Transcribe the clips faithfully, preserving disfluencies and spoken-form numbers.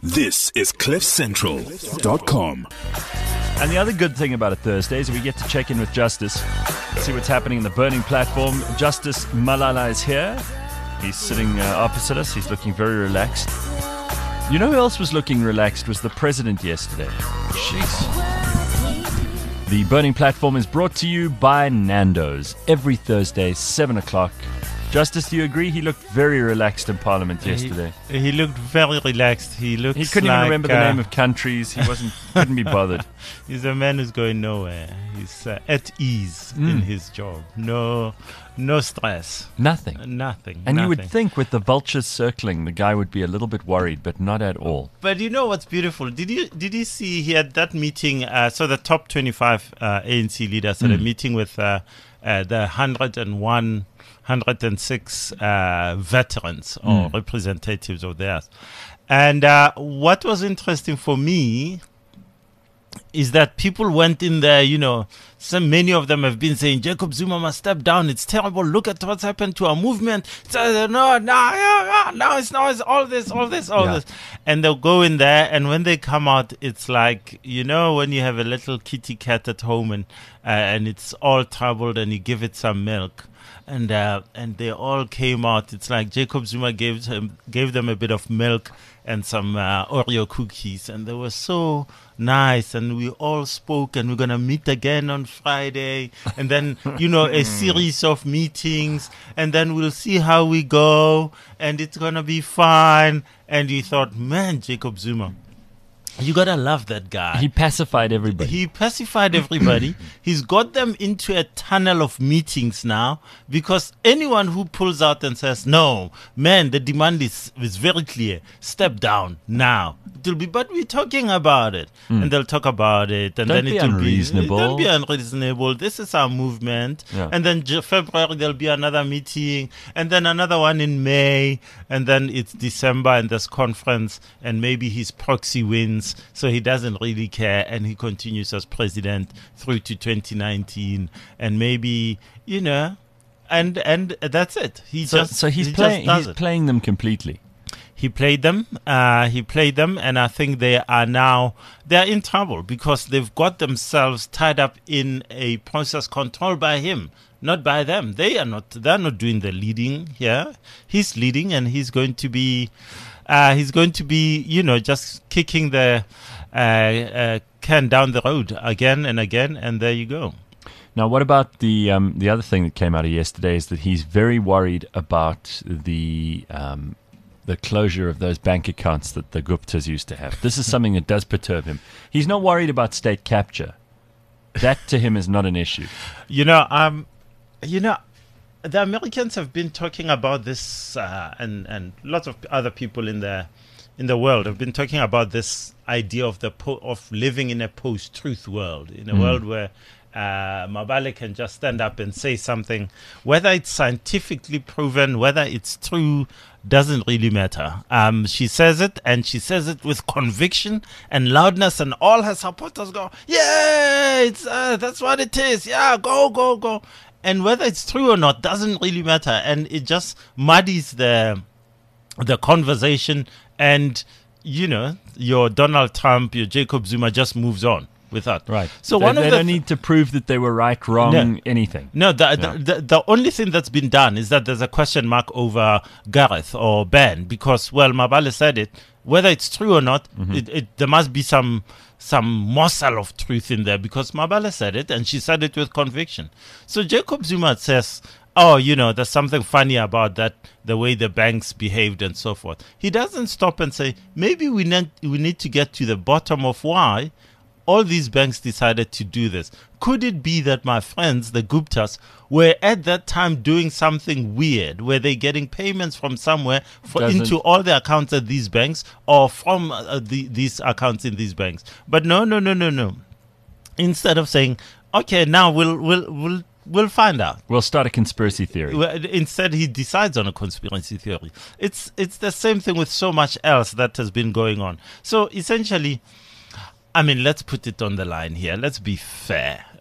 This is cliff central dot com. And the other good thing about a Thursday is we get to check in with Justice, see what's happening in the burning platform. Justice Malala is here. He's sitting uh, opposite us. He's looking very relaxed. You know who else was looking relaxed was the president yesterday. Jeez. The burning platform is brought to you by Nando's every Thursday, seven o'clock. Justice, do you agree? He looked very relaxed in Parliament yesterday. He, he looked very relaxed. He looked. He couldn't like, even remember uh, the name of countries. He wasn't. Couldn't be bothered. He's a man who's going nowhere. He's uh, at ease Mm. in his job. No, no stress. Nothing. Uh, nothing. And nothing. you would think with the vultures circling, the guy would be a little bit worried, but not at all. But you know what's beautiful? Did you did you see he had that meeting? Uh, so the top twenty-five uh, A N C leaders had a Mm. meeting with uh, uh, the one hundred and one. one hundred six uh, veterans or Mm. representatives of theirs. And uh, what was interesting for me is that people went in there, you know, so many of them have been saying, Jacob Zuma must step down. It's terrible. Look at what's happened to our movement. So, no, no, no, no, it's, no, it's all this, all this, all Yeah. this. And they'll go in there, and when they come out, it's like, you know, when you have a little kitty cat at home and uh, and it's all troubled and you give it some milk. And uh, and they all came out. It's like Jacob Zuma gave them, gave them a bit of milk and some uh, Oreo cookies. And they were so nice. And we all spoke, and we're going to meet again on Friday. And then, you know, a series of meetings. And then we'll see how we go. And it's going to be fine. And you thought, man, Jacob Zuma, you got to love that guy. He pacified everybody. He pacified everybody. He's got them into a tunnel of meetings now, because anyone who pulls out and says, no, man, the demand is, is very clear. Step down now. It'll be, but we're talking about it. Mm. And they'll talk about it. And Don't then be it'll unreasonable. be, don't be unreasonable. This is our movement. Yeah. And then J- February, there'll be another meeting. And then another one in May. And then it's December and there's conference. And maybe his proxy wins. So he doesn't really care, and he continues as president through to twenty nineteen, and maybe, you know, and and that's it. He so, just so he's he playing. just does He's it. playing them completely. He played them. Uh, he played them, and I think they are now they're in trouble because they've got themselves tied up in a process controlled by him, not by them. They are not. They're not doing the leading here. He's leading, and he's going to be. Uh, he's going to be, you know, just kicking the uh, uh, can down the road again and again, and there you go. Now, what about the um, the other thing that came out of yesterday is that he's very worried about the um, the closure of those bank accounts that the Guptas used to have. This is something that does perturb him. He's not worried about state capture. That to him is not an issue. You know, um, you know. The Americans have been talking about this, uh, and and lots of other people in the in the world have been talking about this idea of the po- of living in a post-truth world, in a Mm. world where uh, Mabale can just stand up and say something, whether it's scientifically proven, whether it's true, doesn't really matter. Um, she says it, and she says it with conviction and loudness, and all her supporters go, "Yeah, it's uh, that's what it is. Yeah, go, go, go." And whether it's true or not doesn't really matter, and it just muddies the the conversation. And you know, your Donald Trump, your Jacob Zuma just moves on with that. Right. So they, one they of the don't need to prove that they were right, wrong, No. anything. No, the, Yeah. the, the the only thing that's been done is that there's a question mark over Gareth or Ben, because, well, Mabale said it. Whether it's true or not, Mm-hmm. it, it there must be some some morsel of truth in there, because Mabale said it, and she said it with conviction. So Jacob Zuma says, oh, you know, there's something funny about that, the way the banks behaved and so forth. He doesn't stop and say, maybe we need, we need to get to the bottom of why all these banks decided to do this. Could it be that my friends, the Guptas, were at that time doing something weird? Were they getting payments from somewhere for, Doesn't- into all the accounts at these banks, or from uh, the, these accounts in these banks? But no, no, no, no, no. Instead of saying, okay, now we'll we'll we'll we'll find out. We'll start a conspiracy theory. Well, instead, he decides on a conspiracy theory. It's it's the same thing with so much else that has been going on. So essentially, I mean, let's put it on the line here. Let's be fair.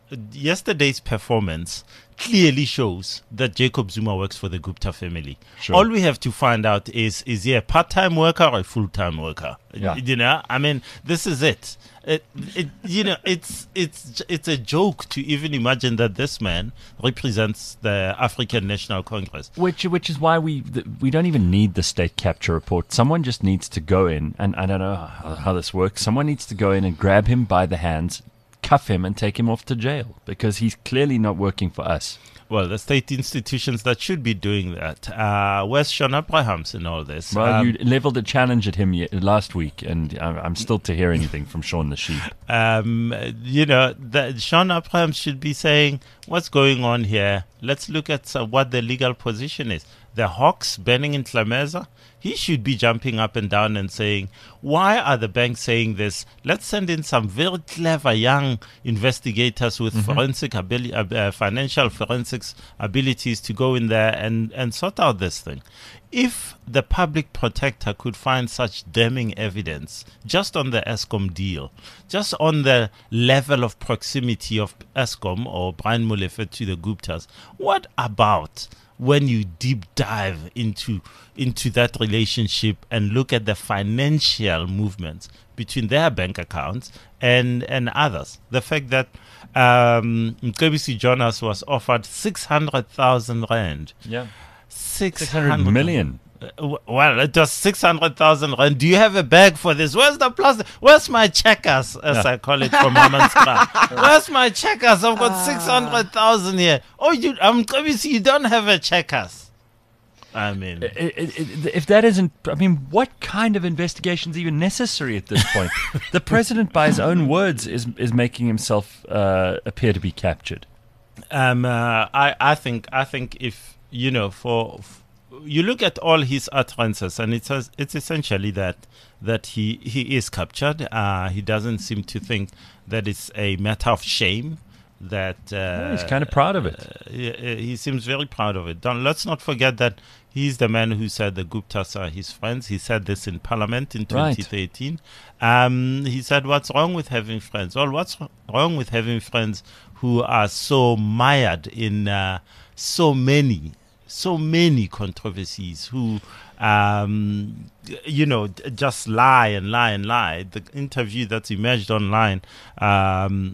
yesterday's performance clearly shows that Jacob Zuma works for the Gupta family. Sure. All we have to find out is, is he a part-time worker or a full-time worker? Yeah. You know, I mean, this is it. It, it, you know, it's it's it's a joke to even imagine that this man represents the African National Congress. Which which is why we th- we don't even need the state capture report. Someone just needs to go in, and I don't know how, how this works. Someone needs to go in and grab him by the hands, cuff him, and take him off to jail because he's clearly not working for us. Well, the state institutions that should be doing that. Uh, where's Sean Abrahams in all this? Well, Um, you leveled a challenge at him ye- last week, and I'm, I'm still to hear anything from Sean the Sheep. um, you know, the, Sean Abrahams should be saying, what's going on here? Let's look at uh, what the legal position is. The Hawks banning in Tlameza, he should be jumping up and down and saying, why are the banks saying this? Let's send in some very clever young investigators with mm-hmm. forensic abili- uh, financial forensics abilities to go in there and, and sort out this thing. If the public protector could find such damning evidence just on the Eskom deal, just on the level of proximity of Eskom or Brian Molefe to the Guptas, what about when you deep dive into into that relationship and look at the financial movements between their bank accounts and, and others? The fact that um, Mcebisi Jonas was offered six hundred thousand rand. Yeah. six hundred million. Uh, well, it was six hundred thousand rand. Do you have a bag for this? Where's the plastic? Where's my checkers, as Yeah. I call it from Hammanskraal? Where's my checkers? I've got six hundred thousand here. Oh, you, I'm obviously you don't have a checkers. I mean, I- I- I- If that isn't, I mean, what kind of investigation is even necessary at this point? The president, by his own words, is is making himself uh, appear to be captured. Um, uh, I, I think, I think if you know, for f- you look at all his utterances, and it's as- it's essentially that that he he is captured. Uh, he doesn't seem to think that it's a matter of shame. That uh, Yeah, he's kind of proud of it. uh, he, he seems very proud of it. Don't, let's not forget that he's the man who said the Guptas are his friends. He said this in Parliament in Right. twenty thirteen. Um, he said, "What's wrong with having friends? Well, what's wrong with having friends who are so mired in uh, so many, so many controversies? Who, um, you know, d- just lie and lie and lie." The interview that's emerged online. Um,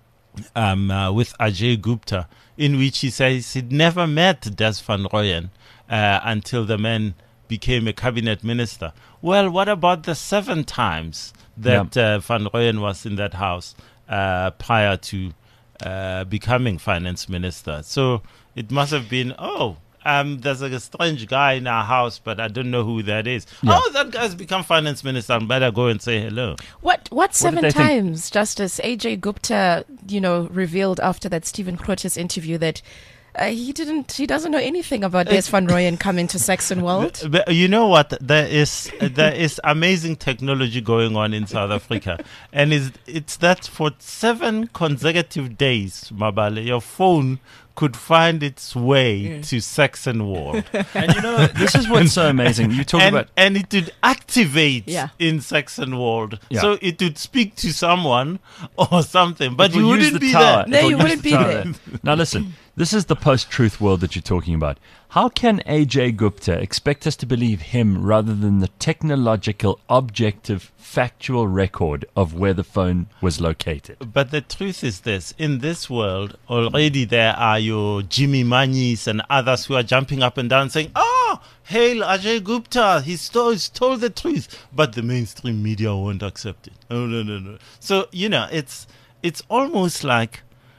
Um, uh, with Ajay Gupta, in which he says he'd never met Des Van Rooyen uh, until the man became a cabinet minister. Well, what about the seven times that uh, Van Rooyen was in that house uh, prior to uh, becoming finance minister? So it must have been, oh, um, there's like a strange guy in our house, but I don't know who that is. Yeah. Oh, that guy's become finance minister. I better go and say hello. What what seven they think? times, Justice A J Gupta, you know, revealed after that Stephen Proteus interview that uh, he didn't, he doesn't know anything about Des Van Rooyen coming to Saxon World. But you know what? There is there is amazing technology going on in South Africa, and it's it's that for seven consecutive days, Mabale, your phone could find its way to Saxon World, And you know, this is what's so amazing. You talk and about and it would activate Yeah. in Saxon World, Yeah. so it would speak to someone or something, but It will you use wouldn't the be tower. there. No, It will you use wouldn't the be tower. there. Now listen, this is the post-truth world that you're talking about. How can A J Gupta expect us to believe him rather than the technological, objective, factual record of where the phone was located? But the truth is this: in this world, already there are your Jimmy Manis and others who are jumping up and down saying, "Oh, hail Ajay Gupta! He's told, he's told the truth." But the mainstream media won't accept it. Oh no, no, no! So you know, it's it's almost like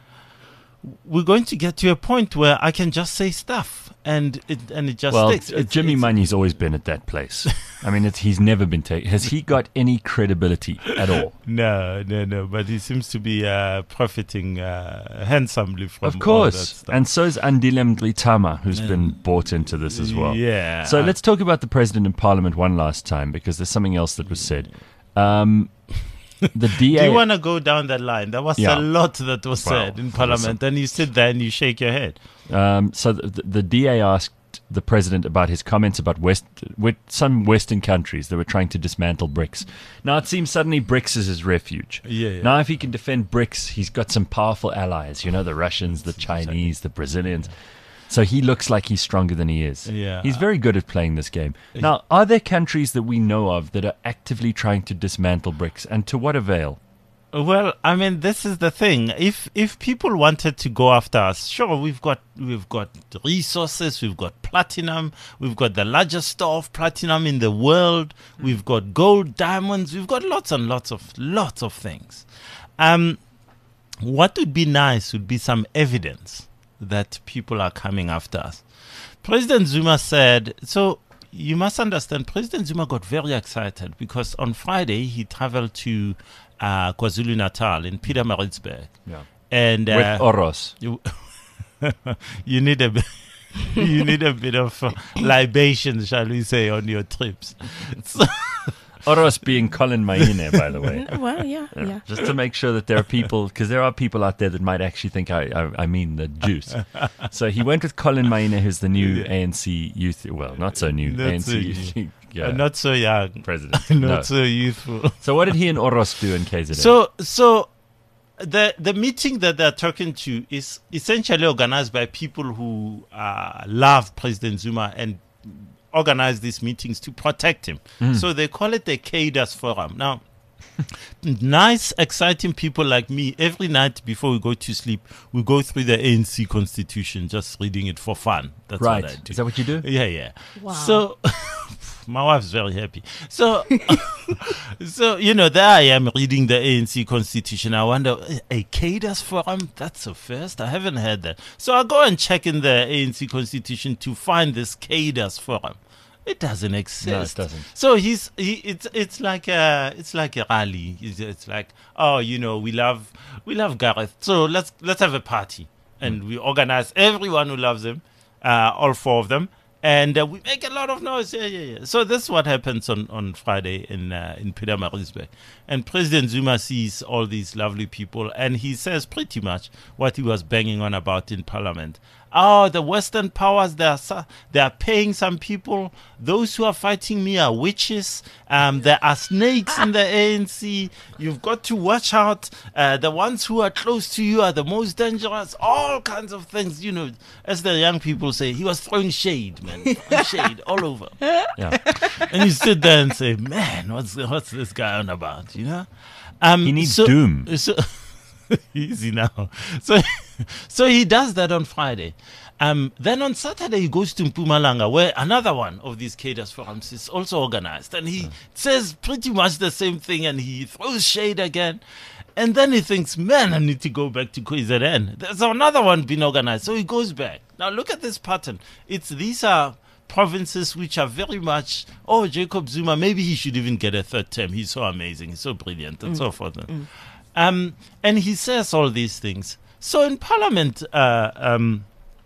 we're going to get to a point where I can just say stuff and it and it just Well, sticks. uh, It's- Jimmy it's- Money's always been at that place. I mean, it's, he's never been taken. Has he got any credibility at all? No, no, no. But he seems to be uh, profiting uh, handsomely from Of all that course. stuff. And so is Andile Mglitama, who's been bought into this as well. Yeah. So let's talk about the president in Parliament one last time, because there's something else that was said. Um, the D A. Do you want to go down that line? There was Yeah. a lot that was Well, said in Parliament, and you sit there and you shake your head. Um, so the, the D A asked the president about his comments about West, with some Western countries that were trying to dismantle BRICS. Now it seems suddenly BRICS is his refuge. Yeah, yeah. Now if he can defend BRICS, he's got some powerful allies. You know, the Russians, the Chinese, the Brazilians. So he looks like he's stronger than he is. Yeah. He's very good at playing this game. Now, are there countries that we know of that are actively trying to dismantle BRICS, and to what avail? Well, I mean, this is the thing. If if people wanted to go after us, sure, we've got we've got resources, we've got platinum, we've got the largest store of platinum in the world, we've got gold, diamonds, we've got lots and lots of lots of things. Um, what would be nice would be some evidence that people are coming after us. President Zuma said, so you must understand, President Zuma got very excited because on Friday he traveled to uh, KwaZulu-Natal in Pietermaritzburg. Yeah. And uh, With Oros. you, you need a bit, you need a bit of uh, libation, shall we say, on your trips. So, Oros being Colin Maine, by the way. Well, yeah, Yeah. yeah. Just to make sure that there are people, because there are people out there that might actually think I, I, I mean the juice. So he went with Colin Maine, who's the new A N C youth, well, not so new, Not A N C so youth, new. yeah, uh, not so young, president. not No. so youthful. So what did he and Oros do in K Z N? So, so the the meeting that they're talking to is essentially organized by people who uh, love President Zuma and organize these meetings to protect him. So they call it the K D A S Forum. Now, nice, exciting people like me, every night before we go to sleep, we go through the A N C Constitution, just reading it for fun. That's right. what I do. Is that what you do? Yeah, yeah. Wow. So my wife's very happy. So, so you know, there I am reading the A N C Constitution. I wonder, a K D A S Forum? That's a first. I haven't heard that. So I go and check in the A N C Constitution to find this K D A S Forum. It doesn't exist. No, it doesn't. So he's he, it's it's like a it's like a rally. It's, it's like, oh, you know, we love we love Gareth. So let's let's have a party, and we organize everyone who loves him, uh, all four of them, and uh, we make a lot of noise. Yeah, yeah, yeah. So this is what happens on, on Friday in uh, in Pietermaritzburg, and President Zuma sees all these lovely people, and he says pretty much what he was banging on about in Parliament. Oh, the Western powers, they are, su- they are paying some people. Those who are fighting me are witches. Um, there are snakes in the A N C. You've got to watch out. Uh, the ones who are close to you are the most dangerous. All kinds of things, you know. As the young people say, he was throwing shade, man. Throwing shade all over. Yeah. And you sit there and say, man, what's what's this guy on about, you know? Um, He needs so- doom. So, easy now. So, so he does that on Friday. Um, then on Saturday he goes to Mpumalanga, where another one of these K D A S forums is also organized, and he says pretty much the same thing, and he throws shade again. And then he thinks, man, I need to go back to K Z N. There's another one being organized, so he goes back. Now look at this pattern. It's these are provinces which are very much, oh, Jacob Zuma, maybe he should even get a third term. He's so amazing, he's so brilliant, and so forth. Um, and he says all these things. So in Parliament uh, um,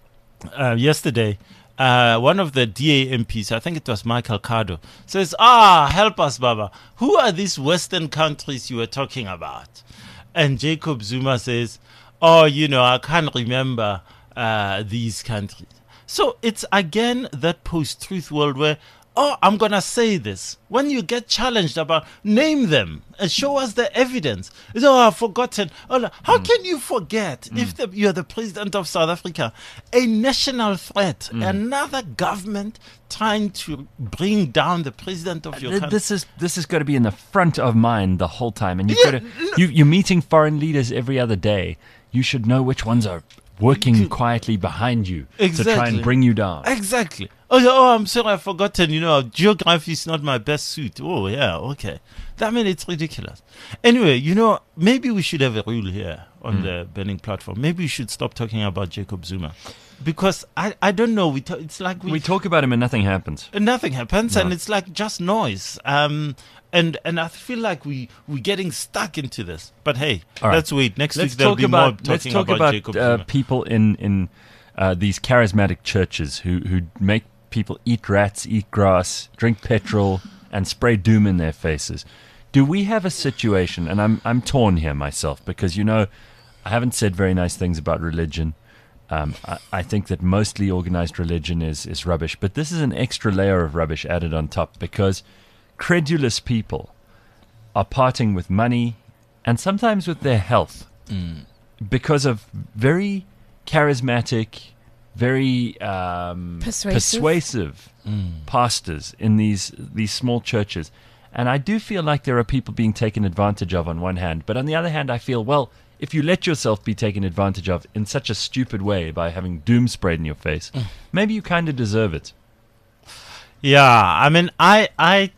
uh, yesterday, uh, one of the D A M Ps, I think it was Michael Cardo, says, ah, help us, Baba. Who are these Western countries you were talking about? And Jacob Zuma says, oh, you know, I can't remember uh, these countries. So it's again that post-truth world where, oh, I'm going to say this. When you get challenged about, name them and show us the evidence. It's, oh, I've forgotten. Oh, no. How mm. can you forget mm. if the, you're the president of South Africa? A national threat, mm. another government trying to bring down the president of your Th- country. This is this has got to be in the front of mind the whole time, and you've Yeah, got to you, you're meeting foreign leaders every other day. You should know which ones are working quietly behind you to try Exactly. and bring you down. Exactly. Oh, yeah, oh, I'm sorry, I've forgotten. You know, geography is not my best suit. Oh, yeah, okay. That mean it's ridiculous. Anyway, you know, maybe we should have a rule here on Mm. the Burning platform. Maybe we should stop talking about Jacob Zuma, because I, I don't know. We ta- it's like we, We talk about him and nothing happens. nothing happens, No. and it's like just noise. Um, and and I feel like we we're getting stuck into this. But hey, All right. let's wait. Next Let's week there'll talk be about more let's talking talk about, about Jacob uh, Zuma. people in in uh, these charismatic churches who who make people eat rats, eat grass, drink petrol, and spray doom in their faces. Do we have a situation? And I'm I'm torn here myself because you know I haven't said very nice things about religion. Um, I, I think that mostly organized religion is, is rubbish, but this is an extra layer of rubbish added on top because credulous people are parting with money and sometimes with their health mm. because of very charismatic, very um, persuasive, persuasive mm. pastors in these these small churches. And I do feel like there are people being taken advantage of on one hand, but on the other hand, I feel, well, if you let yourself be taken advantage of in such a stupid way by having doom sprayed in your face, mm. maybe you kind of deserve it. Yeah, I mean, I, I,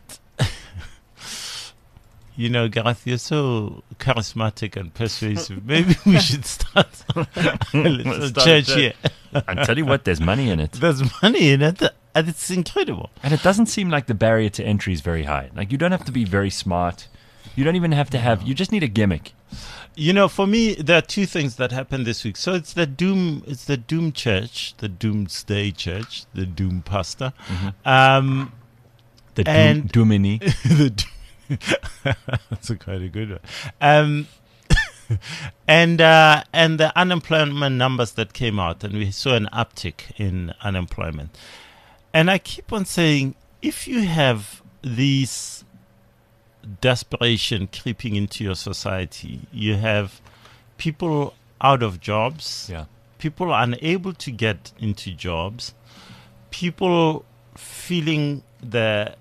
you know, Gareth, you're so charismatic and persuasive. Maybe we should start a little start church a here. I tell you what, there's money in it. There's money in it, and it's incredible. And it doesn't seem like the barrier to entry is very high. Like, you don't have to be very smart. You don't even have to have, you just need a gimmick. You know, for me, there are two things that happened this week. So it's the doom, it's the doom church, the doomsday church, the doom pastor, mm-hmm. um, the doom, doomini. the doom, that's a quite a good one. Um, and uh, and the unemployment numbers that came out, and we saw an uptick in unemployment. And I keep on saying, if you have these desperation creeping into your society, you have people out of jobs, yeah. people unable to get into jobs, people feeling the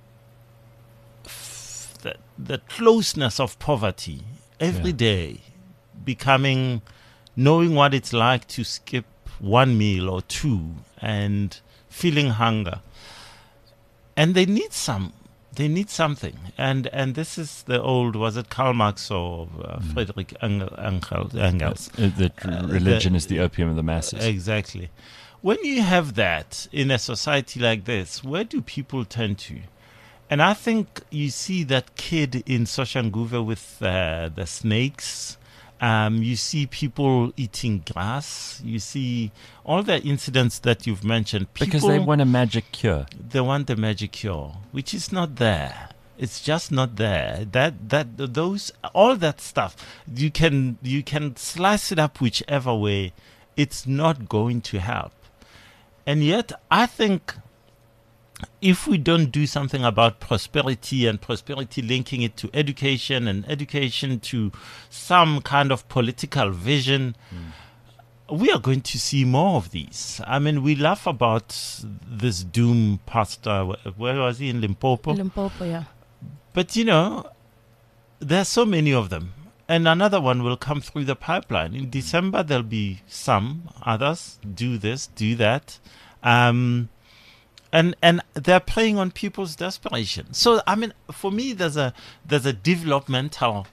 the, the closeness of poverty every yeah. day, becoming, knowing what it's like to skip one meal or two and feeling hunger. And they need some They need something, and and this is the old, was it Karl Marx or uh, mm. Friedrich Engel, Engel, Engels? Uh, that religion uh, the, is the opium of the masses. Exactly. When you have that in a society like this, where do people turn to? And I think you see that kid in Soshanguve with uh, the snakes. Um, you see people eating grass. You see all the incidents that you've mentioned. People, because they want a magic cure. They want the magic cure, which is not there. It's just not there. That that those all that stuff, you can you can slice it up whichever way. It's not going to help. And yet, I think if we don't do something about prosperity, and prosperity linking it to education, and education to some kind of political vision, mm. we are going to see more of these. I mean, we laugh about this doom pastor. Where was he? In Limpopo? Limpopo, yeah. But, you know, there are so many of them. And another one will come through the pipeline. In December, there'll be some others. Do this, do that. Um... And and they're playing on people's desperation. So I mean, for me, there's a there's a developmental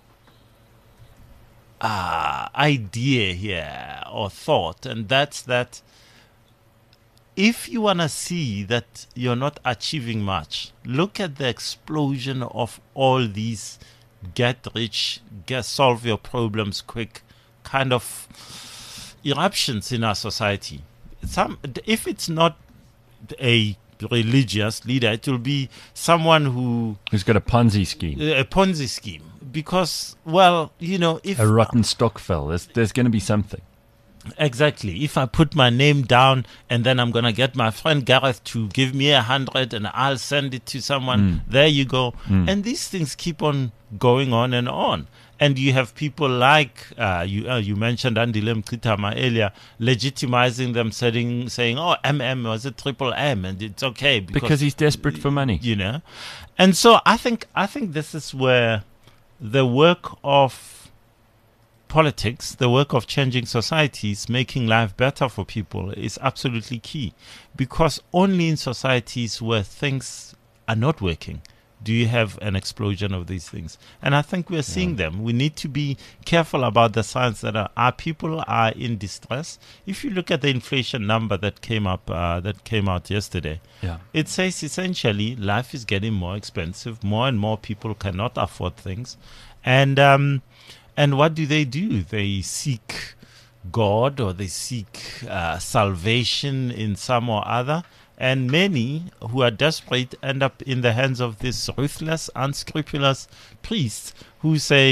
uh, idea here or thought, and that's that. If you want to see that you're not achieving much, look at the explosion of all these get rich, get solve your problems quick kind of eruptions in our society. Some, if it's not a religious leader, it will be someone who who's got a Ponzi scheme, a Ponzi scheme. Because, well, you know, if a rotten Stokvel, there's there's going to be something. Exactly. If I put my name down and then I'm going to get my friend Gareth to give me a hundred and I'll send it to someone, mm. there you go. Mm. And these things keep on going on and on. And you have people like, uh, you uh, you mentioned Andile Mkritama earlier, legitimizing them, saying, saying, oh, M M was a triple M, and it's okay. Because, because he's desperate for money. You know? And so I think I think this is where the work of politics, the work of changing societies, making life better for people is absolutely key. Because only in societies where things are not working do you have an explosion of these things. And I think we're seeing yeah. them. We need to be careful about the signs that are, our people are in distress. If you look at the inflation number that came up, uh, that came out yesterday, yeah. it says essentially life is getting more expensive. More and more people cannot afford things. And, um, and what do they do? They seek God, or they seek uh, salvation in some or other. And many who are desperate end up in the hands of these ruthless, unscrupulous priests who say,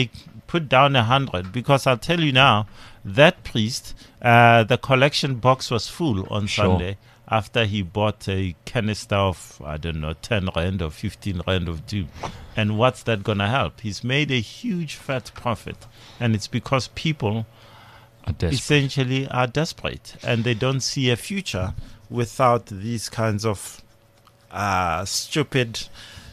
put down a hundred, because I'll tell you now, that priest, uh, the collection box was full on Sure. Sunday after he bought a canister of, I don't know, ten rand or fifteen rand of tube. And what's that going to help? He's made a huge fat profit. And it's because people Are desperate. essentially are desperate and they don't see a future without these kinds of uh, stupid,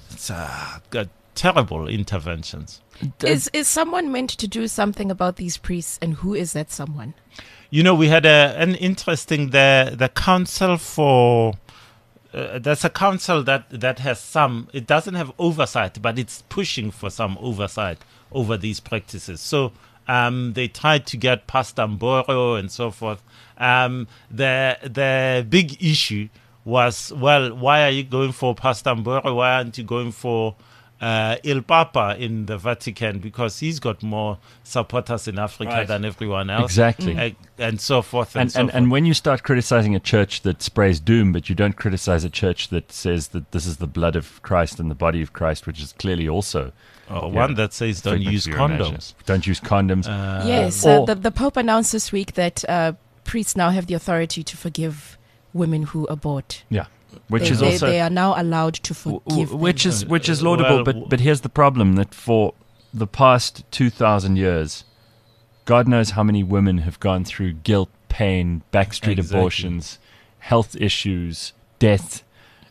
uh, g- terrible interventions. Is is someone meant to do something about these priests, and who is that someone? You know, we had a, an interesting, the, the council for, uh, there's a council that, that has some, it doesn't have oversight, but it's pushing for some oversight over these practices. So um, they tried to get Pastor Mboro and so forth. Um, the the big issue was, well, why are you going for Pastor Mboro? Why aren't you going for uh, Il Papa in the Vatican? Because he's got more supporters in Africa Right. than everyone else. Exactly. Uh, and so forth and, And, so and, forth. and when you start criticizing a church that sprays doom, but you don't criticize a church that says that this is the blood of Christ and the body of Christ, which is clearly also Or yeah, one that says don't figment use of your condoms. imagination. Don't use condoms. Uh, yes, or- uh, the, the Pope announced this week that uh, priests now have the authority to forgive women who abort. yeah, which they, is they, also they are now allowed to w- forgive w- which them. is which is laudable. Well, but but here's the problem: that for the past two thousand years, God knows how many women have gone through guilt, pain, backstreet Exactly. abortions, health issues, death,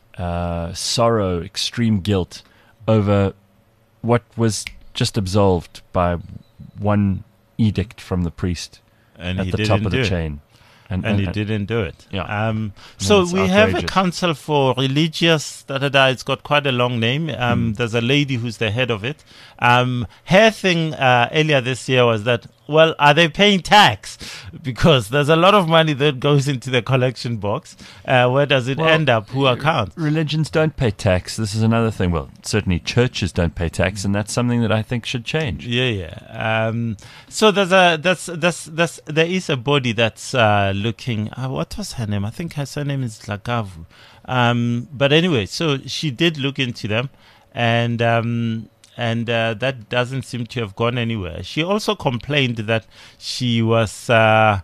uh, sorrow, extreme guilt over what was just absolved by one edict from the priest and at he the didn't top of do the it. chain. And, And and- he didn't do it. Yeah. Um, No, so it's we have a outrageous. council for religious. Da da da. It's got quite a long name. Um, Hmm. There's a lady who's the head of it. Um, her thing uh, earlier this year was that, well, are they paying tax? Because there's a lot of money that goes into the collection box. Uh, where does it Well, end up? Who account? Religions don't pay tax. This is another thing. Well, certainly churches don't pay tax, and that's something that I think should change. Yeah, yeah. Um, so there's a that's that's that's there is a body that's uh, looking. Uh, what was her name? I think her surname is Lagavu. Um, but anyway, so she did look into them, and um, and uh, that doesn't seem to have gone anywhere. She also complained that she was. Uh,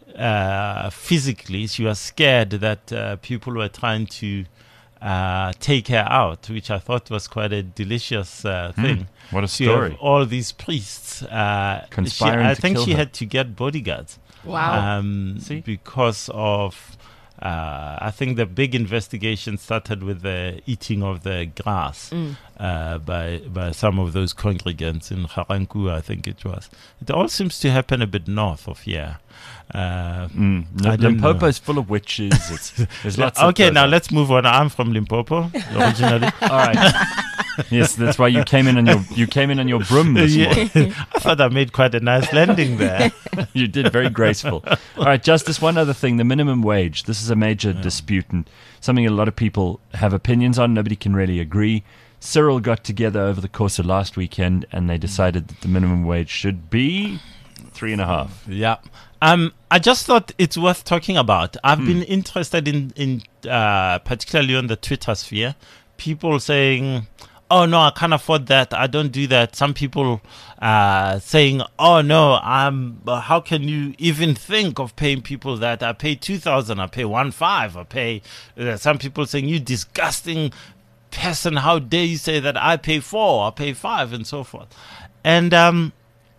uh, physically, she was scared that uh, people were trying to uh, take her out, which I thought was quite a delicious uh, thing. What a So you have story. all these priests. Uh, she, Conspiring I to think kill she her. had to get bodyguards. Wow. Um, See? because of, uh, I think the big investigation started with the eating of the grass Mm. uh, by by some of those congregants in Haranku, I think it was. It all seems to happen a bit north of here. Uh, Mm. I don't Limpopo know. is full of witches. It's, there's lots of okay, goes now on. let's move on. I'm from Limpopo originally. All right. Yes, that's why you came in on your you came in on your broom this Yeah. morning. I thought I made quite a nice landing there. You did very graceful. All right, Justice, one other thing, the minimum wage. This is a major dispute and something a lot of people have opinions on. Nobody can really agree. Cyril got together over the course of last weekend and they decided that the minimum wage should be three and a half. Yeah. Um, I just thought it's worth talking about. I've been interested in, in uh, particularly on the Twitter sphere, people saying, oh, no, I can't afford that. I don't do that. Some people uh, saying, oh, no, um, how can you even think of paying people that? I pay two thousand, I pay one five, I pay. Uh, some people saying, you disgusting person, how dare you say that I pay four, I pay five, and so forth. And um,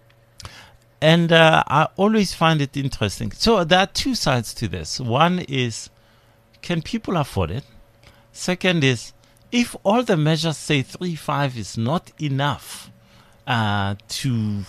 and uh, I always find it interesting. So there are two sides to this. One is, can people afford it? Second is, if all the measures say three five is not enough uh, to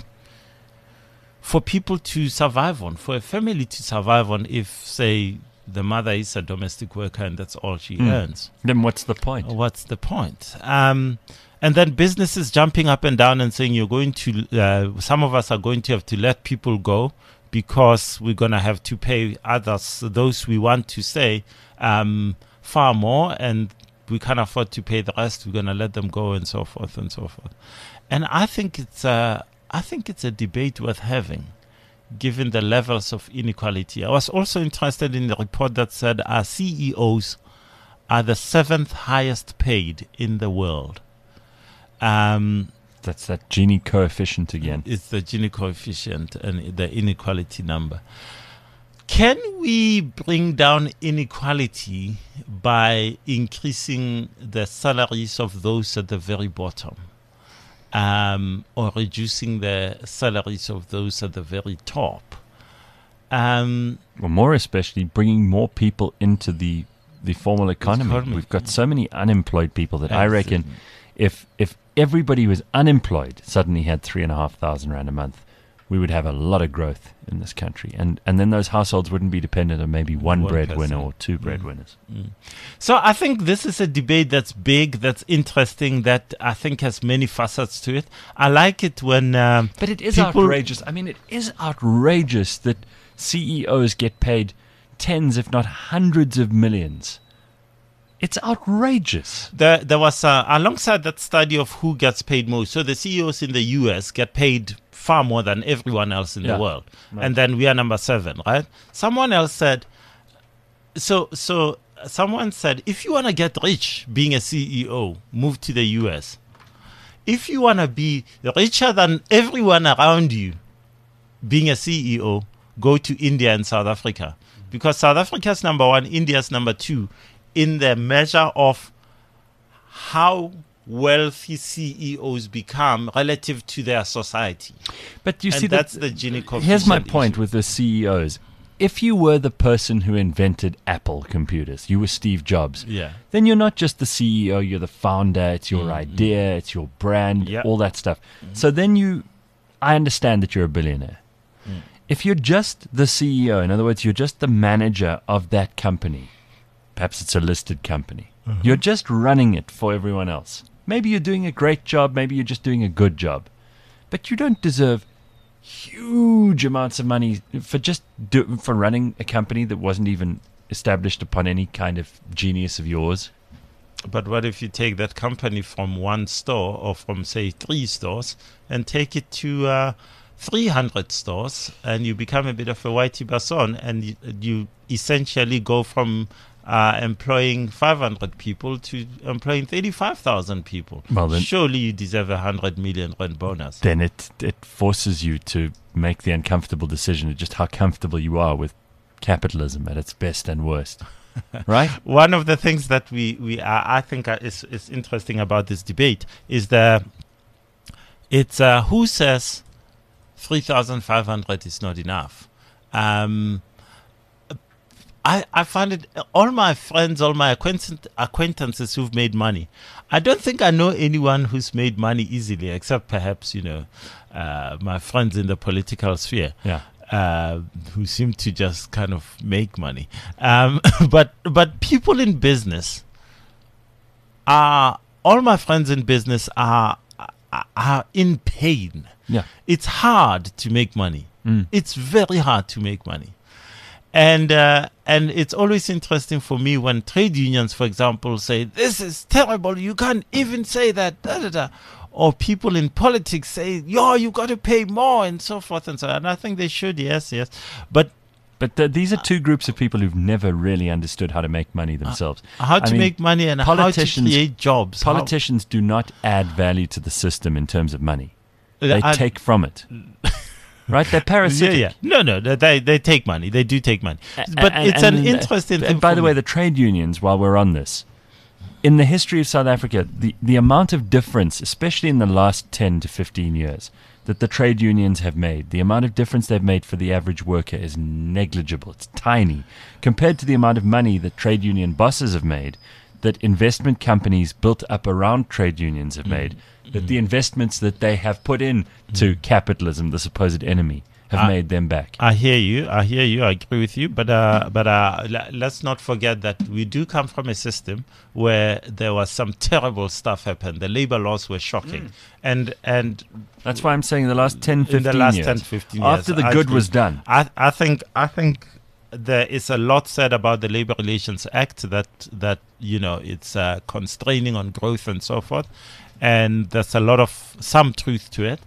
for people to survive on, for a family to survive on, if say the mother is a domestic worker and that's all she Mm. earns, Then what's the point? what's the point? Um, and then businesses jumping up and down and saying you're going to, uh, some of us are going to have to let people go because we're going to have to pay others, those we want to say, um, far more, and we can't afford to pay the rest. We're going to let them go, and so forth and so forth. And I think it's a, I think it's a debate worth having, given the levels of inequality. I was also interested in the report that said our C E Os are the seventh highest paid in the world. Um, That's that Gini coefficient again. It's the Gini coefficient and the inequality number. Can we bring down inequality by increasing the salaries of those at the very bottom, um, or reducing the salaries of those at the very top? Um, Or more especially, bringing more people into the the formal economy. economy. We've got so many unemployed people that I Absolutely. reckon if if everybody was unemployed, suddenly had three and a half thousand rand a month, we would have a lot of growth in this country. And and then those households wouldn't be dependent on maybe one, One breadwinner person. or two breadwinners. So I think this is a debate that's big, that's interesting, that I think has many facets to it. I like it when um, But it is people- outrageous. I mean, it is outrageous that C E Os get paid tens, if not hundreds of millions. It's outrageous. There, there was uh, alongside that study of who gets paid most. So the C E Os in the U S get paid far more than everyone else in Yeah. the world, Right. and then we are number seven, right? Someone else said, so so someone said, if you want to get rich being a C E O, move to the U S. If you want to be richer than everyone around you, being a C E O, go to India and South Africa, because South Africa's number one, India's number two, in the measure of how wealthy C E Os become relative to their society. But you And see, that's that, the Gini coefficient. here's my point issue. with the C E Os. If you were the person who invented Apple computers, you were Steve Jobs, Yeah. then you're not just the C E O, you're the founder, it's your idea, it's your brand, Yeah. all that stuff. So then you, I understand that you're a billionaire. If you're just the C E O, in other words, you're just the manager of that company, perhaps it's a listed company, you're just running it for everyone else. Maybe you're doing a great job, maybe you're just doing a good job, but you don't deserve huge amounts of money for just do, for running a company that wasn't even established upon any kind of genius of yours. But what if you take that company from one store, or from, say, three stores, and take it to uh, three hundred stores, and you become a bit of a Whitey Basson, and you, you essentially go from uh, employing five hundred people to employing thirty-five thousand people? Well, then- surely you deserve a one hundred million rand bonus. Then it it forces you to make the uncomfortable decision of just how comfortable you are with capitalism at its best and worst. Right? One of the things that we, we are, I think are, is, is interesting about this debate is the it's uh, who says three thousand five hundred is not enough. Um, I, I find it, all my friends, all my acquaintance, acquaintances who've made money, I don't think I know anyone who's made money easily, except perhaps, you know, uh, my friends in the political sphere. Yeah. Uh, who seem to just kind of make money. Um, but but people in business are, all my friends in business are, are, are in pain. Yeah. It's hard to make money. Mm. It's very hard to make money. And uh, and it's always interesting for me when trade unions, for example, say, this is terrible, you can't even say that, da, da, da. Or people in politics say, yo, you got to pay more, and so forth and so on. And I think they should, yes, yes. But But th- these are two groups of people who've never really understood how to make money themselves. how I to mean, make money and how to politicians- create jobs. How- Politicians do not add value to the system in terms of money. Uh, They I- take from it. Right? They're parasitic. Yeah, yeah. No, no, they they take money. They do take money. But And- it's and- an interesting and thing. by for the me. way, the trade unions, while we're on this, in the history of South Africa, the, the amount of difference, especially in the last ten to fifteen years, that the trade unions have made, the amount of difference they've made for the average worker is negligible. It's tiny compared to the amount of money that trade union bosses have made, that investment companies built up around trade unions have made, that the investments that they have put in to capitalism, the supposed enemy, have I- made them back. I hear you. I hear you. I agree with you. But uh, but uh, l- let's not forget that we do come from a system where there was some terrible stuff happen. The labor laws were shocking, and and That's why I'm saying the last ten, fifteen in the last years, ten, fifteen years, after the I good agree. was done. I I think I think there is a lot said about the Labor Relations Act that that you know it's uh, constraining on growth and so forth, and there's a lot of some truth to it.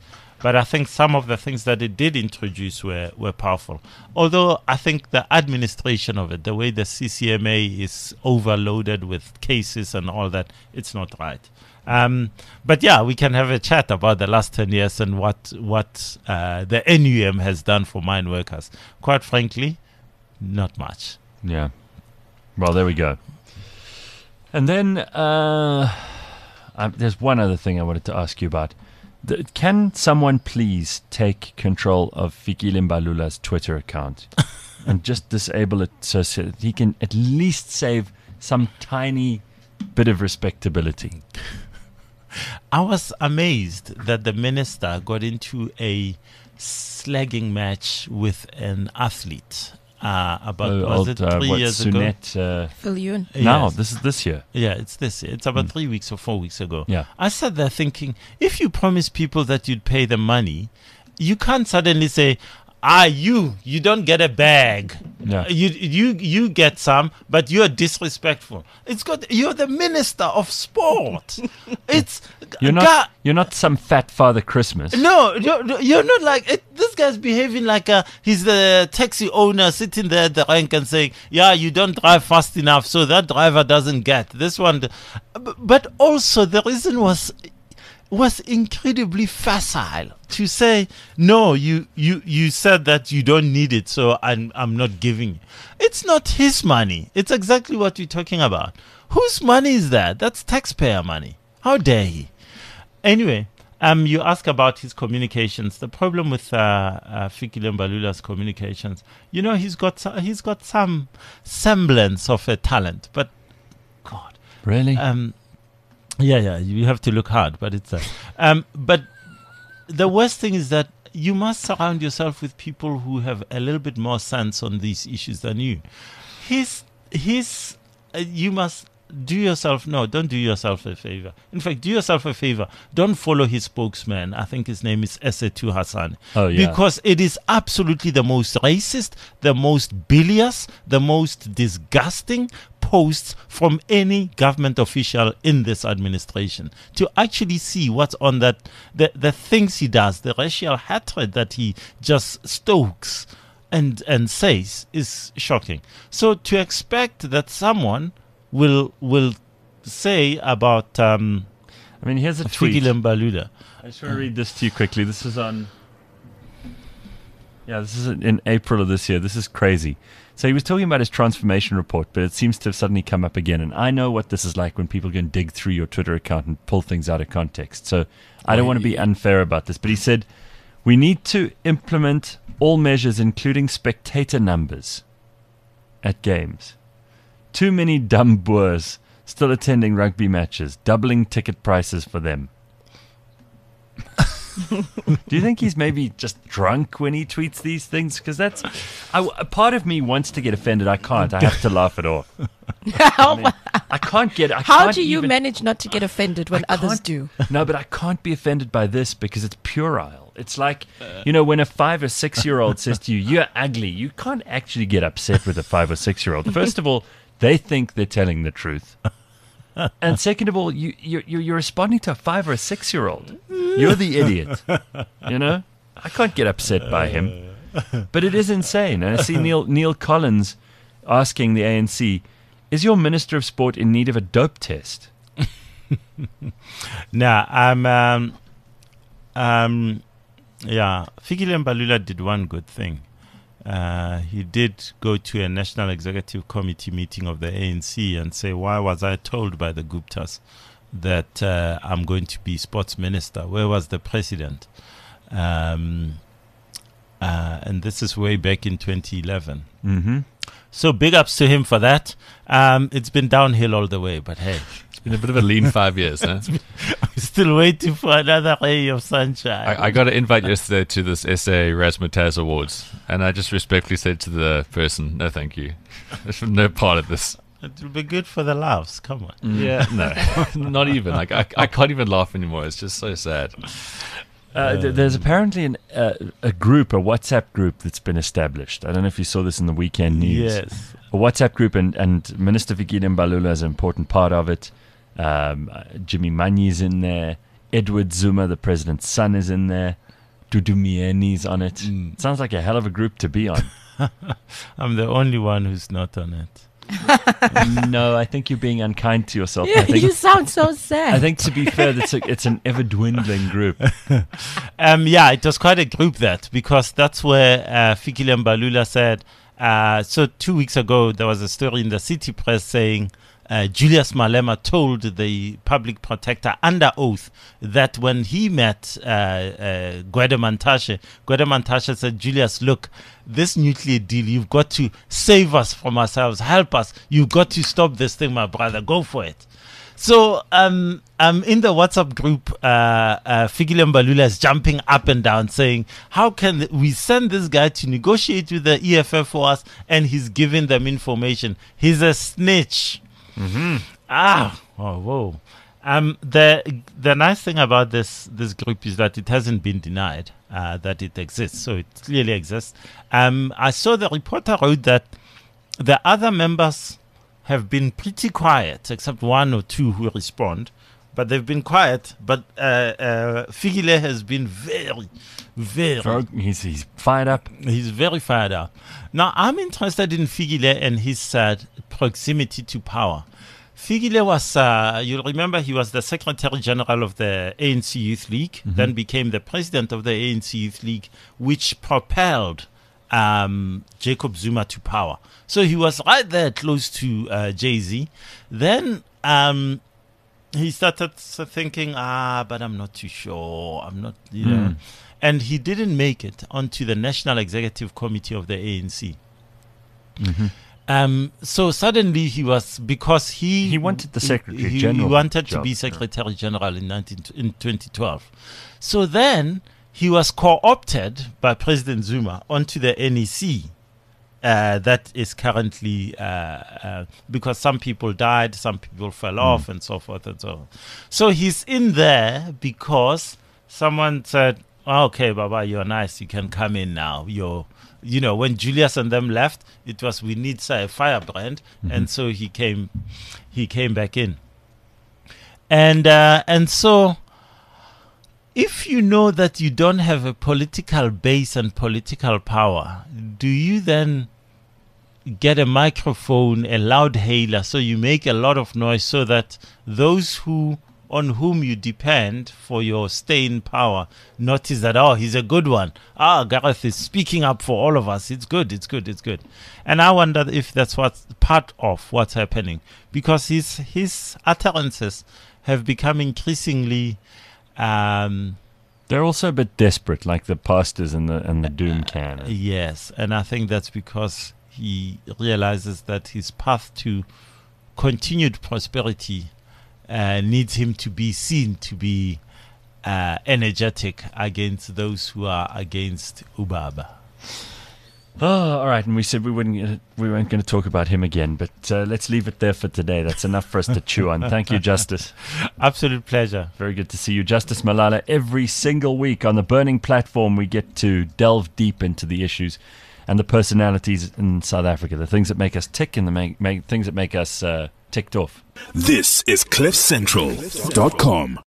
But I think some of the things that it did introduce were, were powerful. Although I think the administration of it, the way the C C M A is overloaded with cases and all that, it's not right. Um, but yeah, we can have a chat about the last ten years and what what uh, the N U M has done for mine workers. Quite frankly, not much. Yeah. Well, there we go. And then uh, um, there's one other thing I wanted to ask you about. The, can someone please take control of Fikile Mbalula's Twitter account and just disable it so, so that he can at least save some tiny bit of respectability? I was amazed that the minister got into a slagging match with an athlete uh, about, Uh, was old, it uh, three what, years ago? Sunette, uh, Viljoen. No, Yes. this is this year. Yeah, it's this. It's about Mm. three weeks or four weeks ago. Yeah. I sat there thinking, if you promise people that you'd pay them money, you can't suddenly say, ah, you, you don't get a bag. Yeah. You, you, you get some, but you're disrespectful. It's got, you're the minister of sport. It's, You're not. ga- You're not some fat Father Christmas. no, you're, you're not like it, this guy's behaving like a, he's the taxi owner sitting there at the rank and saying, yeah, you don't drive fast enough, so that driver doesn't get this one. B- But also the reason was was incredibly facile to say, no, you, you, you said that you don't need it, so I'm I'm not giving you. It's not his money. It's exactly what you're talking about. Whose money is that? That's taxpayer money. How dare he? Anyway, um, you ask about his communications. The problem with uh, uh, Fikile Mbalula's communications, you know, he's got so- he's got some semblance of a talent, but God, Really? um, yeah, yeah, you have to look hard, but it's uh, um, but the worst thing is that you must surround yourself with people who have a little bit more sense on these issues than you. His his, uh, you must. Do yourself, no, don't do yourself a favor. In fact, do yourself a favor. Don't follow his spokesman. I think his name is Essetu Hassan. Oh, yeah. Because it is absolutely the most racist, the most bilious, the most disgusting posts from any government official in this administration. To actually see what's on that, the, the things he does, the racial hatred that he just stokes and, and says is shocking. So to expect that someone will will say about um, I mean, here's a tweet. Fikile Mbalula. I just want to read this to you quickly. This is on. Yeah, this is in April of this year. This is crazy. So he was talking about his transformation report, but it seems to have suddenly come up again. And I know what this is like when people can dig through your Twitter account and pull things out of context. So I don't want to be unfair about this. But he said, we need to implement all measures, including spectator numbers at games. Too many dumb boers still attending rugby matches, doubling ticket prices for them. Do you think he's maybe just drunk when he tweets these things? Because that's I, a part of me wants to get offended. I can't. I have to laugh it off. I, mean, I can't get. I How can't do you even, manage not to get offended when I others can't- do? No, but I can't be offended by this because it's puerile. It's like, you know, when a five or six year old says to you, "You're ugly," you can't actually get upset with a five or six year old. First of all, they think they're telling the truth. And second of all, you, you're, you're responding to a five or a six-year-old. You're the idiot. You know? I can't get upset by him. But it is insane. And I see Neil, Neil Collins asking the A N C, is your Minister of Sport in need of a dope test? Nah, I'm, um, um, yeah, Fikile Mbalula did one good thing. Uh, he did go to a National Executive Committee meeting of the A N C and say, why was I told by the Guptas that uh, I'm going to be sports minister? Where was the president? Um, uh, and this is way back in twenty eleven. Mm-hmm. So big ups to him for that. Um, it's been downhill all the way, but hey, Been a bit of a lean five years, huh? I'm still waiting for another ray of sunshine. I, I got an invite yesterday to this S A Razzmatazz Awards, and I just respectfully said to the person, no thank you. There's no part of this. It will be good for the laughs. Come on. Yeah, no, not even. Like I, I can't even laugh anymore. It's just so sad. Uh, th- there's apparently an, uh, a group, a WhatsApp group that's been established. I don't know if you saw this in the weekend news. Yes. A WhatsApp group, and, and Minister Fikile Mbalula is an important part of it. Um, uh, Jimmy Manyi's in there. Edward Zuma, the president's son, is in there. Dudumienis on it. Mm. Sounds like a hell of a group to be on. I'm the only one who's not on it. No, I think you're being unkind to yourself. I Yeah, think, you sound so sad. I think to be fair, it's, a, it's an ever-dwindling group. Um, yeah, it was quite a group that, because that's where uh, Fikile Mbalula said, uh, so two weeks ago there was a story in the City Press saying uh, Julius Malema told the public protector under oath that when he met uh, uh, Gwede Mantashe, Gwede Mantashe said, Julius, look, this nuclear deal, you've got to save us from ourselves, help us, you've got to stop this thing, my brother, go for it. So um, um, in the WhatsApp group, uh, uh, Fikile Mbalula is jumping up and down saying, how can we send this guy to negotiate with the E F F for us, and he's giving them information? He's a snitch. Mm-hmm. Ah, oh, whoa. Um, the the nice thing about this this group is that it hasn't been denied uh, that it exists, so it clearly exists. Um, I saw the reporter wrote that the other members have been pretty quiet, except one or two who respond, but they've been quiet. But uh, uh, Fikile has been very, very. Bro, he's, he's fired up. He's very fired up. Now, I'm interested in Fikile and his uh, proximity to power. Fikile was, uh, you'll remember, he was the Secretary General of the A N C Youth League, mm-hmm. then became the President of the A N C Youth League, which propelled um, Jacob Zuma to power. So he was right there close to uh, Jay-Z. Then um, he started thinking, ah, but I'm not too sure. I'm not, you know. Mm. And he didn't make it onto the National Executive Committee of the A N C. Mm-hmm. Um, so suddenly he was, because he He wanted the Secretary he, General He wanted job. to be Secretary General in, nineteen, in twenty twelve. So then he was co-opted by President Zuma onto the N E C. Uh, that is currently uh, uh, because some people died, some people fell mm. off, and so forth and so on. So he's in there because someone said, oh, "Okay, Baba, you're nice. You can come in now. You're, you know, when Julius and them left, it was we need say, a firebrand, mm-hmm. and so he came, he came back in, and uh, and so." If you know that you don't have a political base and political power, do you then get a microphone, a loud hailer, so you make a lot of noise so that those who on whom you depend for your stay in power notice that, oh, he's a good one. Ah, Gareth is speaking up for all of us. It's good, it's good, it's good. And I wonder if that's what's part of what's happening, because his his utterances have become increasingly... Um, They're also a bit desperate, like the pastors and the and the doom can. Yes, and I think that's because he realizes that his path to continued prosperity uh, needs him to be seen to be uh, energetic against those who are against Ubaba. Oh, all right. And we said we wouldn't uh, we weren't going to talk about him again, but uh, let's leave it there for today. That's enough for us to chew on. Thank you, Justice. Absolute pleasure. Very good to see you, Justice Malala. Every single week on the Burning Platform, we get to delve deep into the issues and the personalities in South Africa, the things that make us tick and the make, make, things that make us uh, ticked off. This is cliff central dot com.